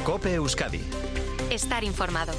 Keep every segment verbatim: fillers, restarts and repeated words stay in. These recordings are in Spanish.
COPE Euskadi. Estar informado.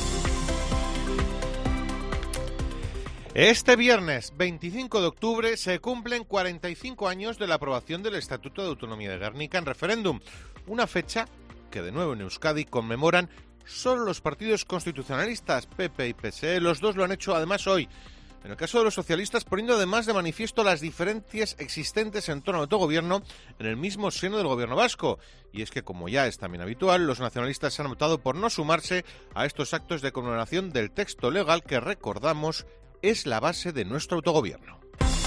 Este viernes veinticinco de octubre se cumplen cuarenta y cinco años de la aprobación del Estatuto de Autonomía de Gernika en referéndum, una fecha que de nuevo en Euskadi conmemoran solo los partidos constitucionalistas, P P y P S E. Los dos lo han hecho además hoy. En el caso de los socialistas, poniendo además de manifiesto las diferencias existentes en torno al autogobierno en el mismo seno del gobierno vasco. Y es que, como ya es también habitual, los nacionalistas han optado por no sumarse a estos actos de conmemoración del texto legal que, recordamos, es la base de nuestro autogobierno.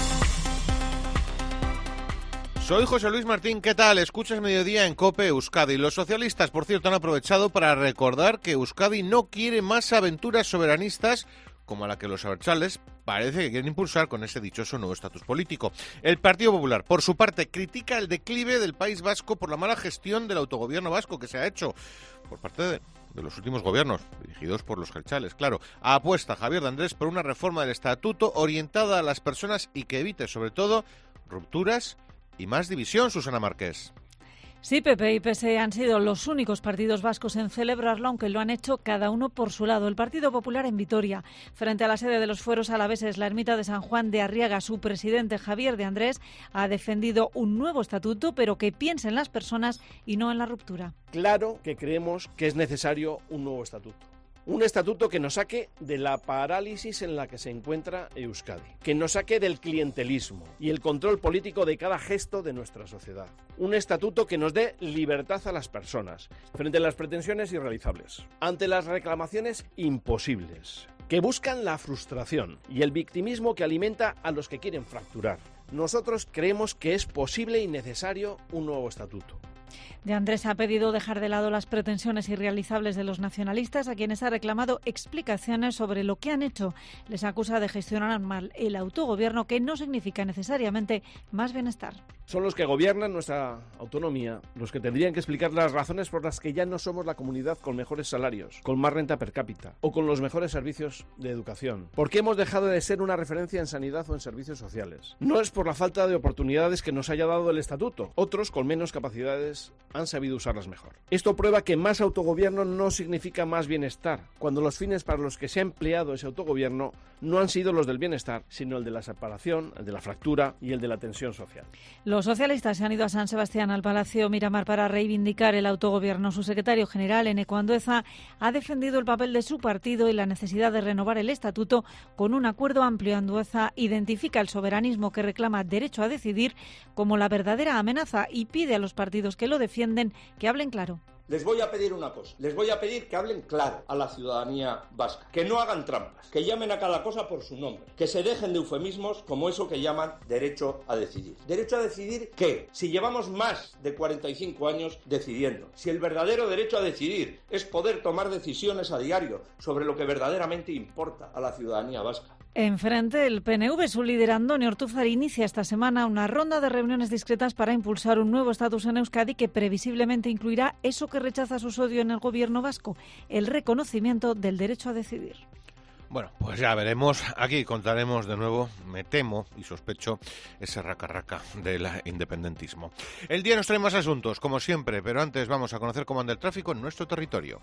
Soy José Luis Martín, ¿qué tal? Escuchas Mediodía en COPE Euskadi. Los socialistas, por cierto, han aprovechado para recordar que Euskadi no quiere más aventuras soberanistas como a la que los abertzales parece que quieren impulsar con ese dichoso nuevo estatus político. El Partido Popular, por su parte, critica el declive del País Vasco por la mala gestión del autogobierno vasco que se ha hecho por parte de, de los últimos gobiernos, dirigidos por los abertzales, claro. Apuesta Javier de Andrés por una reforma del estatuto orientada a las personas y que evite, sobre todo, rupturas y más división, Susana Márquez. Sí, P P y P S E han sido los únicos partidos vascos en celebrarlo, aunque lo han hecho cada uno por su lado. El Partido Popular en Vitoria, frente a la sede de los fueros alaveses, la ermita de San Juan de Arriaga, su presidente Javier de Andrés ha defendido un nuevo estatuto, pero que piense en las personas y no en la ruptura. Claro que creemos que es necesario un nuevo estatuto. Un estatuto que nos saque de la parálisis en la que se encuentra Euskadi, que nos saque del clientelismo y el control político de cada gesto de nuestra sociedad. Un estatuto que nos dé libertad a las personas frente a las pretensiones irrealizables, ante las reclamaciones imposibles, que buscan la frustración y el victimismo que alimenta a los que quieren fracturar. Nosotros creemos que es posible y necesario un nuevo estatuto. De Andrés ha pedido dejar de lado las pretensiones irrealizables de los nacionalistas, a quienes ha reclamado explicaciones sobre lo que han hecho. Les acusa de gestionar mal el autogobierno, que no significa necesariamente más bienestar. Son los que gobiernan nuestra autonomía los que tendrían que explicar las razones por las que ya no somos la comunidad con mejores salarios, con más renta per cápita o con los mejores servicios de educación. ¿Por qué hemos dejado de ser una referencia en sanidad o en servicios sociales? No es por la falta de oportunidades que nos haya dado el estatuto. Otros, con menos capacidades, han sabido usarlas mejor. Esto prueba que más autogobierno no significa más bienestar, cuando los fines para los que se ha empleado ese autogobierno no han sido los del bienestar, sino el de la separación, el de la fractura y el de la tensión social. Los socialistas se han ido a San Sebastián, al Palacio Miramar, para reivindicar el autogobierno. Su secretario general, Eneko Andueza, ha defendido el papel de su partido y la necesidad de renovar el estatuto con un acuerdo amplio. Andueza identifica el soberanismo que reclama derecho a decidir como la verdadera amenaza y pide a los partidos que lo defienden que hablen claro. Les voy a pedir una cosa, les voy a pedir que hablen claro a la ciudadanía vasca, que no hagan trampas, que llamen a cada cosa por su nombre, que se dejen de eufemismos como eso que llaman derecho a decidir. ¿Derecho a decidir qué? Si llevamos más de cuarenta y cinco años decidiendo, si el verdadero derecho a decidir es poder tomar decisiones a diario sobre lo que verdaderamente importa a la ciudadanía vasca. Enfrente, el P N V, su líder Andoni Ortúzar, inicia esta semana una ronda de reuniones discretas para impulsar un nuevo estatus en Euskadi que previsiblemente incluirá eso que rechaza su socio en el gobierno vasco, el reconocimiento del derecho a decidir. Bueno, pues ya veremos. Aquí contaremos de nuevo, me temo y sospecho, ese raca-raca del independentismo. El día nos trae más asuntos, como siempre, pero antes vamos a conocer cómo anda el tráfico en nuestro territorio.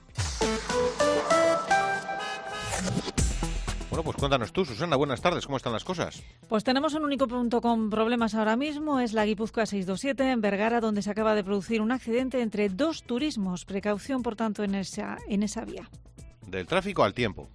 Bueno, pues cuéntanos tú, Susana, buenas tardes, ¿cómo están las cosas? Pues tenemos un único punto con problemas ahora mismo, es la Guipúzcoa seiscientos veintisiete en Vergara, donde se acaba de producir un accidente entre dos turismos. Precaución, por tanto, en esa, en esa vía. Del tráfico al tiempo.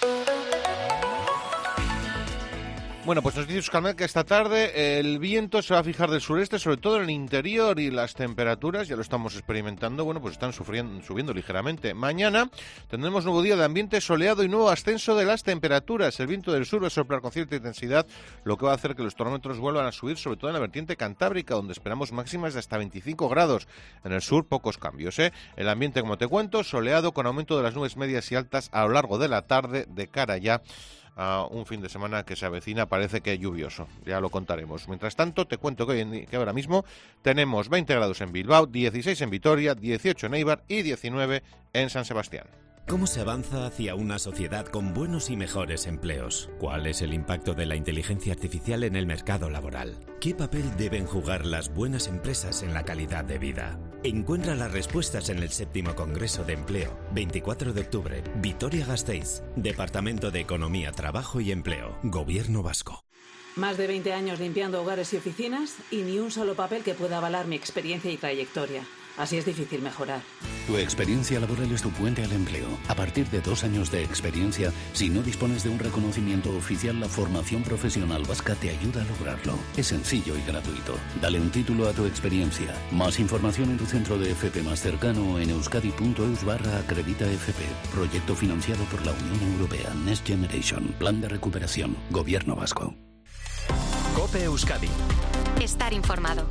Bueno, pues nos dice Euskalmet que esta tarde el viento se va a fijar del sureste, sobre todo en el interior, y las temperaturas, ya lo estamos experimentando, bueno, pues están sufriendo, subiendo ligeramente. Mañana tendremos nuevo día de ambiente soleado y nuevo ascenso de las temperaturas. El viento del sur va a soplar con cierta intensidad, lo que va a hacer que los termómetros vuelvan a subir, sobre todo en la vertiente cantábrica, donde esperamos máximas de hasta veinticinco grados. En el sur, pocos cambios, ¿eh? El ambiente, como te cuento, soleado con aumento de las nubes medias y altas a lo largo de la tarde, de cara ya a un fin de semana que se avecina, parece que lluvioso, ya lo contaremos. Mientras tanto, te cuento que, hoy en, que ahora mismo tenemos veinte grados en Bilbao, dieciséis en Vitoria, dieciocho en Eibar y diecinueve en San Sebastián. ¿Cómo se avanza hacia una sociedad con buenos y mejores empleos? ¿Cuál es el impacto de la inteligencia artificial en el mercado laboral? ¿Qué papel deben jugar las buenas empresas en la calidad de vida? Encuentra las respuestas en el séptimo Congreso de Empleo, veinticuatro de octubre, Vitoria-Gasteiz, Departamento de Economía, Trabajo y Empleo, Gobierno Vasco. Más de veinte años limpiando hogares y oficinas y ni un solo papel que pueda avalar mi experiencia y trayectoria. Así es difícil mejorar. Tu experiencia laboral es tu puente al empleo. A partir de dos años de experiencia, si no dispones de un reconocimiento oficial, la formación profesional vasca te ayuda a lograrlo. Es sencillo y gratuito. Dale un título a tu experiencia. Más información en tu centro de F P más cercano en euskadi.eus barra acredita F P. Proyecto financiado por la Unión Europea. Next Generation. Plan de recuperación. Gobierno vasco. COPE Euskadi. Estar informado.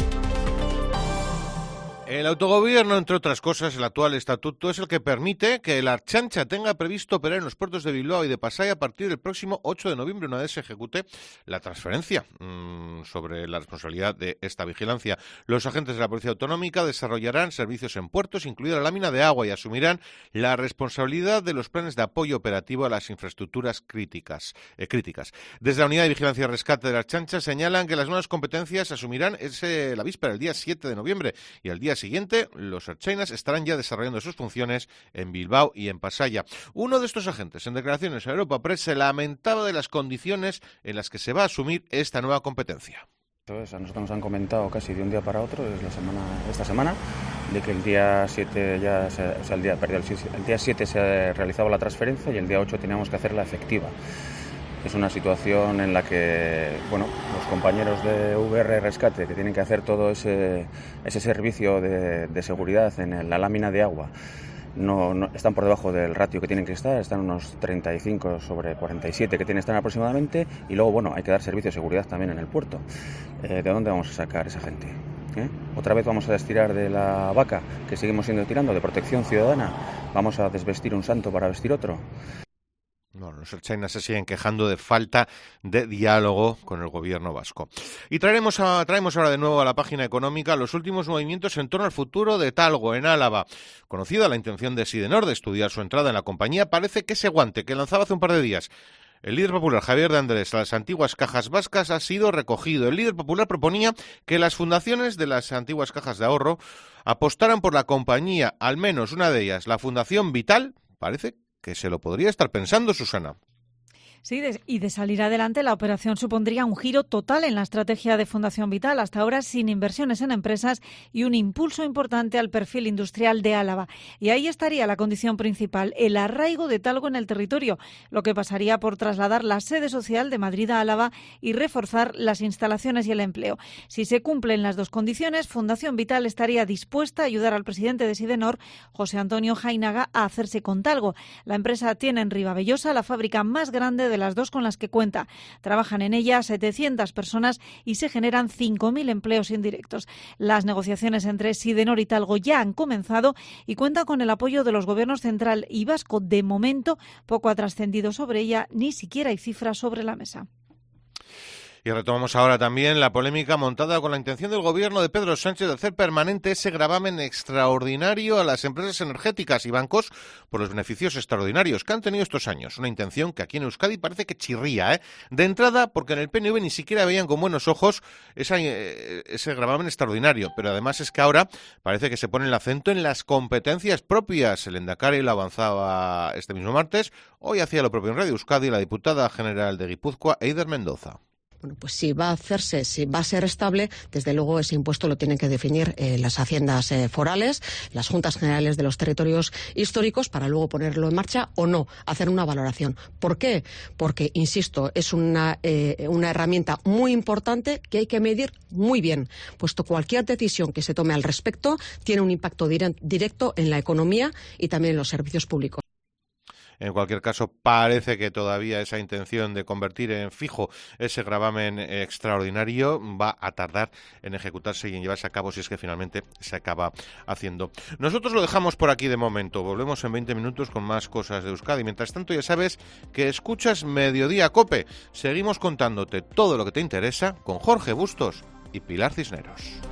El autogobierno, entre otras cosas, el actual estatuto es el que permite que la Ertzaintza tenga previsto operar en los puertos de Bilbao y de Pasaia a partir del próximo ocho de noviembre, una vez se ejecute la transferencia mmm, sobre la responsabilidad de esta vigilancia. Los agentes de la Policía Autonómica desarrollarán servicios en puertos, incluida la lámina de agua, y asumirán la responsabilidad de los planes de apoyo operativo a las infraestructuras críticas. Eh, críticas. Desde la Unidad de Vigilancia y Rescate de la Ertzaintza señalan que las nuevas competencias se asumirán ese, la víspera, el día siete de noviembre, y el día siguiente, los ertzainas estarán ya desarrollando sus funciones en Bilbao y en Pasaia. Uno de estos agentes, en declaraciones a Europa Press, se lamentaba de las condiciones en las que se va a asumir esta nueva competencia. Entonces, a nosotros nos han comentado casi de un día para otro, desde la semana, esta semana, de que el día siete ya, se, o sea, el día, perdón, el día siete se realizaba la transferencia y el día ocho teníamos que hacerla efectiva. Es una situación en la que, bueno, los compañeros de V R Rescate, que tienen que hacer todo ese, ese servicio de, de seguridad en la lámina de agua, no, no están por debajo del ratio que tienen que estar, están unos treinta y cinco sobre cuarenta y siete que tienen que estar aproximadamente, y luego, bueno, hay que dar servicio de seguridad también en el puerto. Eh, ¿De dónde vamos a sacar esa gente? ¿Eh? Otra vez vamos a destirar de la vaca que seguimos siendo tirando, de protección ciudadana, vamos a desvestir un santo para vestir otro. No, los ertzainas se siguen quejando de falta de diálogo con el gobierno vasco. Y traeremos a, traemos ahora de nuevo a la página económica los últimos movimientos en torno al futuro de Talgo, en Álava. Conocida la intención de Sidenor de estudiar su entrada en la compañía, parece que ese guante que lanzaba hace un par de días el líder popular Javier de Andrés a las antiguas cajas vascas ha sido recogido. El líder popular proponía que las fundaciones de las antiguas cajas de ahorro apostaran por la compañía, al menos una de ellas, la Fundación Vital. Parece que se lo podría estar pensando, Susana. Sí, de, y de salir adelante, la operación supondría un giro total en la estrategia de Fundación Vital, hasta ahora sin inversiones en empresas y un impulso importante al perfil industrial de Álava. Y ahí estaría la condición principal, el arraigo de Talgo en el territorio, lo que pasaría por trasladar la sede social de Madrid a Álava y reforzar las instalaciones y el empleo. Si se cumplen las dos condiciones, Fundación Vital estaría dispuesta a ayudar al presidente de Sidenor, José Antonio Jainaga, a hacerse con Talgo. La empresa tiene en Ribavellosa la fábrica más grande de las dos con las que cuenta. Trabajan en ella setecientas personas y se generan cinco mil empleos indirectos. Las negociaciones entre Sidenor y Talgo ya han comenzado y cuentan con el apoyo de los gobiernos central y vasco. De momento, poco ha trascendido sobre ella, ni siquiera hay cifras sobre la mesa. Y retomamos ahora también la polémica montada con la intención del gobierno de Pedro Sánchez de hacer permanente ese gravamen extraordinario a las empresas energéticas y bancos por los beneficios extraordinarios que han tenido estos años. Una intención que aquí en Euskadi parece que chirría, ¿eh? De entrada, porque en el P N V ni siquiera veían con buenos ojos esa, eh, ese gravamen extraordinario. Pero además es que ahora parece que se pone el acento en las competencias propias. El Endacari lo avanzaba este mismo martes. Hoy hacía lo propio en Radio Euskadi la diputada general de Guipúzcoa, Eider Mendoza. Bueno, pues si va a hacerse, si va a ser estable, desde luego ese impuesto lo tienen que definir eh, las haciendas eh, forales, las juntas generales de los territorios históricos, para luego ponerlo en marcha o no, hacer una valoración. ¿Por qué? Porque, insisto, es una, eh, una herramienta muy importante que hay que medir muy bien, puesto cualquier decisión que se tome al respecto tiene un impacto dire- directo en la economía y también en los servicios públicos. En cualquier caso, parece que todavía esa intención de convertir en fijo ese gravamen extraordinario va a tardar en ejecutarse y en llevarse a cabo si es que finalmente se acaba haciendo. Nosotros lo dejamos por aquí de momento. Volvemos en veinte minutos con más cosas de Euskadi. Mientras tanto, ya sabes que escuchas Mediodía Cope. Seguimos contándote todo lo que te interesa con Jorge Bustos y Pilar Cisneros.